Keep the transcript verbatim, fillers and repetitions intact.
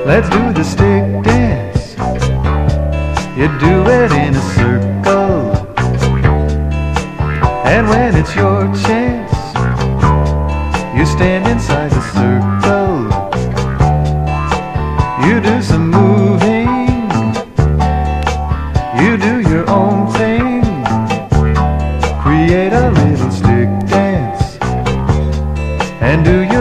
Let's do the stick dance. You do it in a circle, and when it's your chance, you stand inside the circle. You do some moving, you do your own thing. Create a little stick dance, and do